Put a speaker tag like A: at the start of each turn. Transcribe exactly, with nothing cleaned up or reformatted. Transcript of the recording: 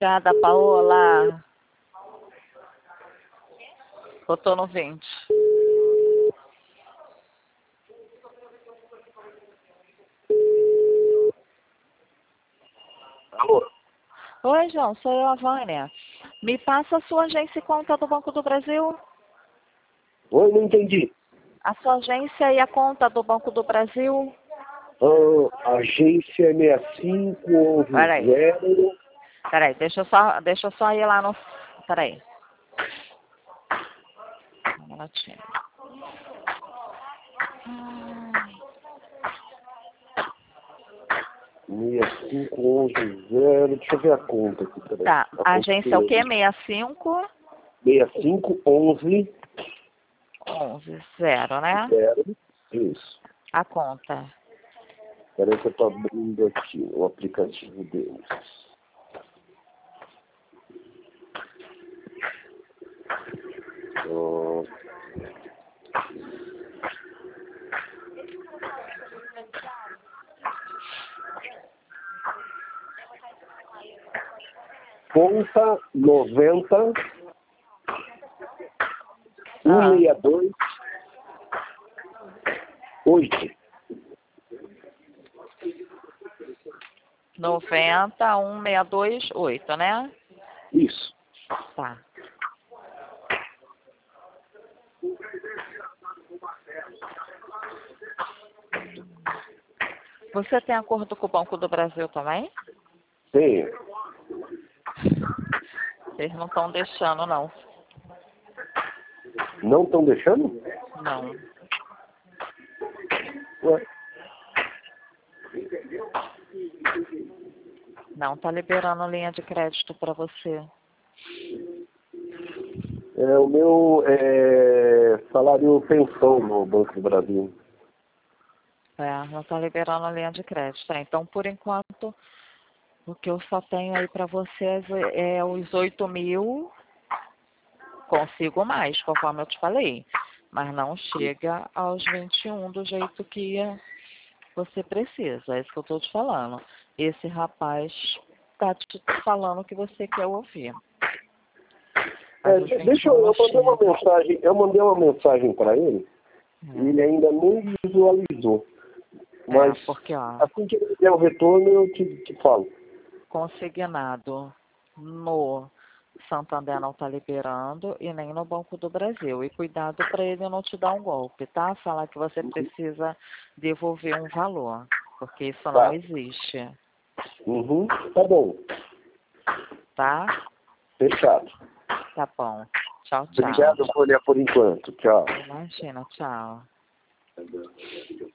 A: Obrigada, Paola. Botou no vinte.
B: Alô?
A: Oi, João, sou eu, a Vânia. Me passa a sua agência e conta do Banco do Brasil.
B: Oi, não entendi.
A: A sua agência e a conta do Banco do Brasil.
B: Ah, agência seis cinco onze
A: Peraí.
B: zero.
A: Peraí, deixa eu só, deixa eu só ir lá no... Peraí. Um minutinho. Ai.
B: seis cinco onze zero. Deixa eu ver a conta aqui. Peraí.
A: Tá,
B: A
A: a agência é o quê? sessenta e cinco?
B: seis cinco onze
A: onze zero, né?
B: zero. Isso.
A: A conta.
B: Peraí que eu tô abrindo aqui o aplicativo deles. Oh. Conta noventa um seis dois oito.
A: noventa, um seis dois, oito, né?
B: Isso.
A: Tá. Você tem acordo com o Banco do Brasil também?
B: Tem.
A: Eles não estão deixando, não.
B: Não estão deixando?
A: Não.
B: Ué.
A: Não tá liberando linha de crédito para você.
B: É o meu é, salário pensão no Banco do Brasil.
A: É, não tá liberando linha de crédito. É, então, por enquanto, o que eu só tenho aí para vocês é, é os oito mil. Consigo mais, conforme eu te falei. Mas não chega aos vinte e um do jeito que você precisa. É isso que eu estou te falando. Esse rapaz tá te falando o que você quer ouvir.
B: É, deixa eu, eu mandei uma mensagem, eu mandei uma mensagem para ele,
A: é.
B: e ele ainda nem visualizou. Mas
A: é, porque, ó,
B: assim que ele der o retorno, eu te, te falo.
A: consignado no Santander não está liberando e nem no Banco do Brasil. E cuidado para ele não te dar um golpe, tá? Falar que você precisa devolver um valor, porque isso
B: Tá.
A: não existe.
B: Uhum, tá bom.
A: Tá?
B: Fechado.
A: Tá bom. Tchau, tchau.
B: Obrigado, Folha, por enquanto. Tchau.
A: Imagina, tchau.